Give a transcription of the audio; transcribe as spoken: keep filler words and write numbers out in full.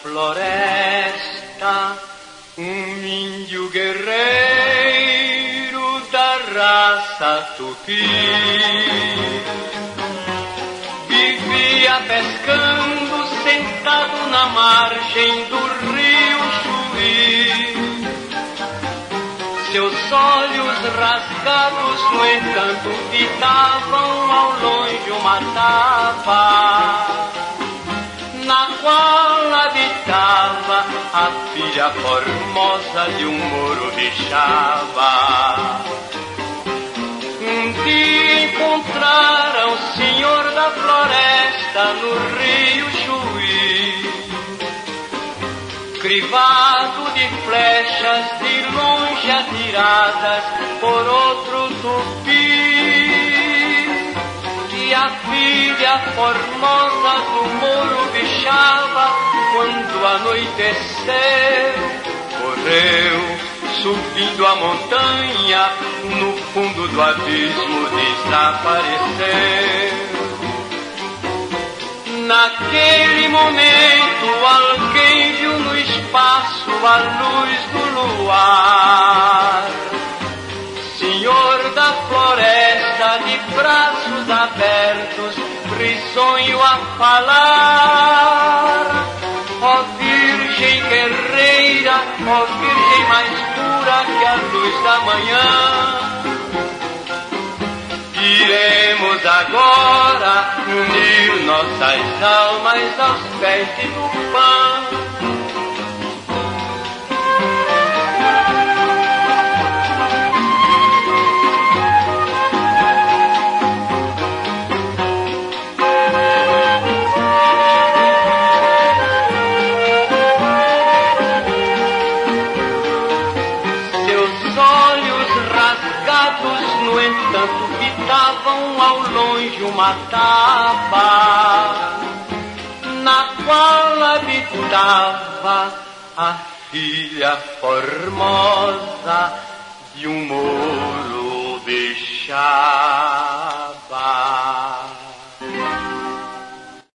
floresta, um índio guerreiro da raça tupi vivia pescando sentado na margem do rio Chuí. Seus olhos rasgados, no entanto, fitavam ao longe uma taba, na qual habitava a filha formosa de um moro bixaba. Um dia encontraram o senhor da floresta no rio Chuí, crivado de flechas de longe atiradas por outro tupi. E a filha formosa do moro bixaba, quando anoiteceu, correu subindo a montanha, no fundo do abismo desapareceu. Naquele momento alguém viu no espaço a luz do luar, senhor da floresta de braços abertos, risonho a falar. Ó Virgem guerreira, ó Virgem mais pura que a luz da manhã, iremos agora unir nossas almas aos pés de Tupã. No entanto, fitavam ao longe uma taba, na qual habitava a filha formosa de um moro bixaba.